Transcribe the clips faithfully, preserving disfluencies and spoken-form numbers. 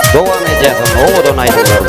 Devam edeceğim. Oğudun aydınlarım.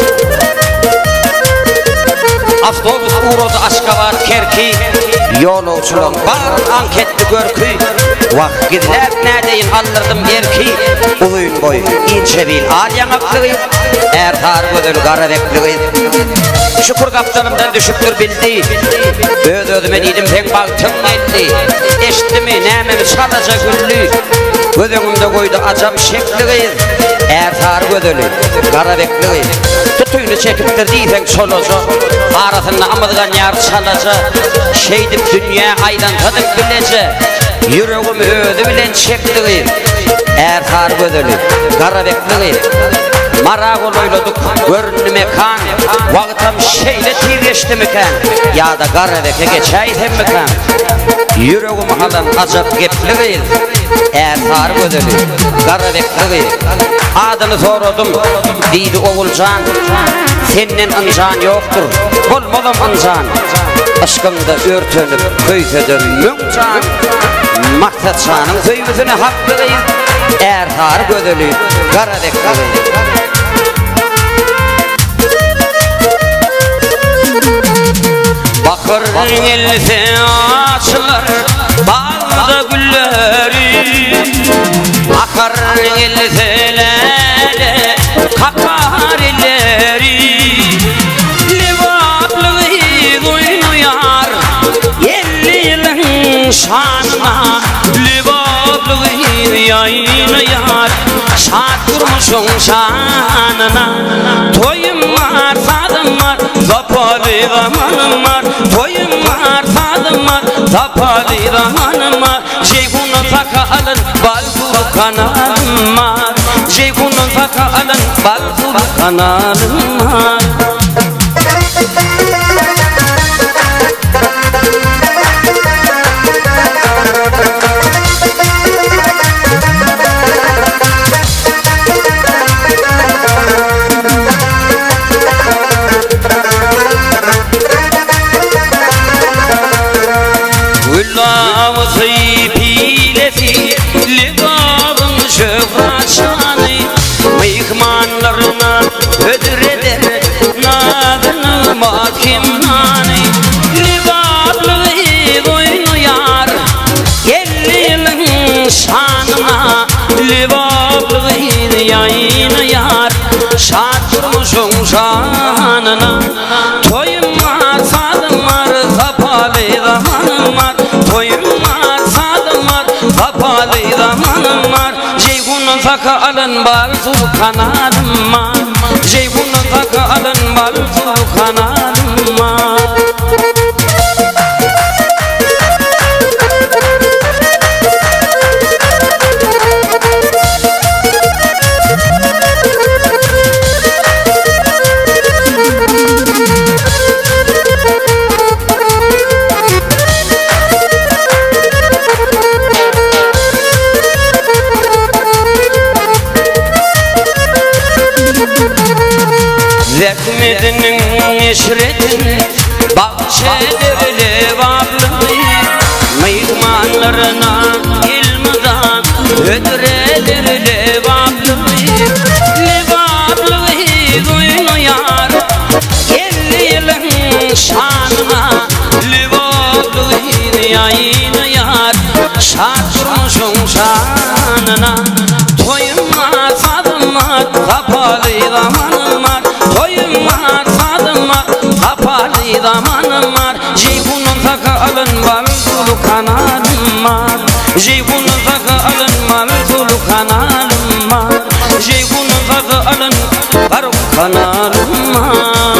Avtobus uğradı Aşkabat Kerki. Yoluvçulun bar anketli görkü. Vak gidilep nedeyin alırdım berki. Uyun boy ince bil al yanaklığı. Er tar gödül gara bekliği. Şükür kaptanımdan düşüktür bildi. Öd ödüme dedim pek baltım geldi. Eşti mi nememi çalaca güllü. Gödümümde koydu acam şekliği. Er tar gödülü gara bekliği. Tutuyunu çekiptir deyfen çoloca. Aratını amıdgan yar çalaca. Şeydip dünya aydan tadık bilece. Yüreğim ödü bilen çekliği. Er tar gödülü gara bekliği. Marak oloyladık görünü mekan. Vaqtam şeyle tirleşti mekan. Ya da Garavek'e geçeydim mekan. Yüreğim alan acap gepliği. Er tar gödülü Garavekliği. Adını sordum deydi oğulcan. Senin ancan yoktur olmadım ancan. Aşkımda örtünüp köytedir mümcan. Maksatçanın söybüsüne hakkıdır. Er tar gödülü Garavekliği. Bakır else açılır bağda gülleri. Akar elselere kakar elleri. Livaplığı oynayar elli yılın şanına. Livaplığı yayınayar şart durmuşun şanına. Toyum var sadım var zapalı zamanım var. Toyum var sadım var zapalı zamanım var. Ceyhunun sakalın balburu kanalım var. Ceyhunun sakalın balburu kanalım var. Mihmanlarına ödreder nadını mahkimhane. Livaplığı oynayar elli yılın şanına. Livaplığı yayınayar şart durmuşun şanına. Toyum var sadım var zapalı zamanım var. Toyum var sadım var zapalı zamanım var. Ceyhunun sakalın balzul kanalım var. Ceyhunun sakalın balzul kanalım var. Zekmedinin eşretini bahçeleri levaplığı. Mihmanlarına ilmiden ödredir levaplığı. Levaplığı oynayar elli yılın şanına. Levaplığı yayınayar şart durmuşun şanına. Toyum var sadım var kapalı zamanım var. Toyum var sadım var kapalı zamanım var. Ceyhunun sakalın balzulu kanalım var. Ceyhunun sakalın balzulu kanalım var. Ceyhunun sakalın balzulu kanalım var.